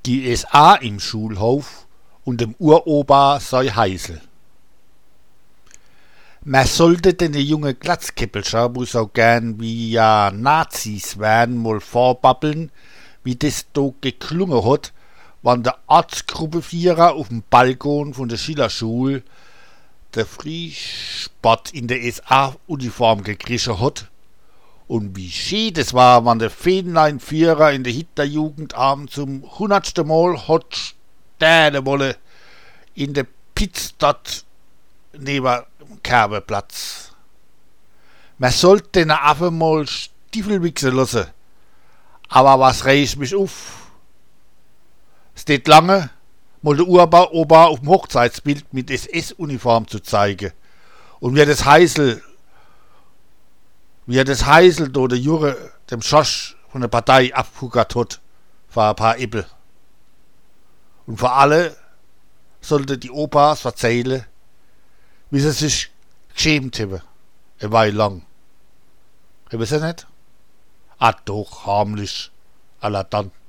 Die SA im Schulhof und dem Uropa sei Heisel. Man sollte den jungen Glatzkäppelscher, wo so gern wie ja Nazis wären, mal vorbabbeln, wie das do geklungen hat, wann der Ortsgruppevierer auf dem Balkon von der Schillerschule der Frisport in der SA-Uniform gekriegt hat und wie schön das war, wann der Fähnlein-Vierer in der Hitlerjugendabend zum 100. Mal hat stehen wolle in der Pitz dort neben dem Kerbeplatz. Man sollte den Affen mal Stiefel wichsen lassen, aber was reicht mich auf? Es steht lange, mal der Uropa auf dem Hochzeitsbild mit SS-Uniform zu zeigen. Und wie er das Heisel do der Jure dem Schosch von der Partei abgehuckert hat, für ein paar Äppel. Und vor alle sollte die Opas erzählen, wie sie sich geschämt haben, eine Weile lang. Haben sie nicht? Ah doch, harmlich, alla dann.